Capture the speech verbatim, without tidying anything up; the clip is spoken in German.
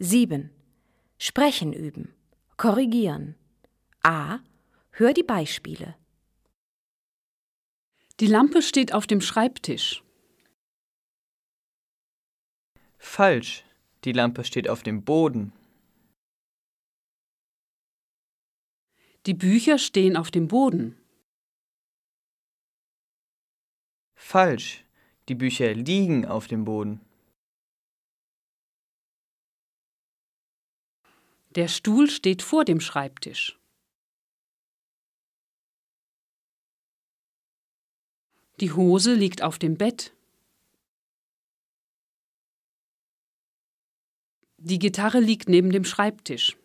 sieben. Sprechen üben. Korrigieren. A. Hör die Beispiele. Die Lampe steht auf dem Schreibtisch. Falsch. Die Lampe steht auf dem Boden. Die Bücher stehen auf dem Boden. Falsch. Die Bücher liegen auf dem Boden. Der Stuhl steht vor dem Schreibtisch. Die Hose liegt auf dem Bett. Die Gitarre liegt neben dem Schreibtisch.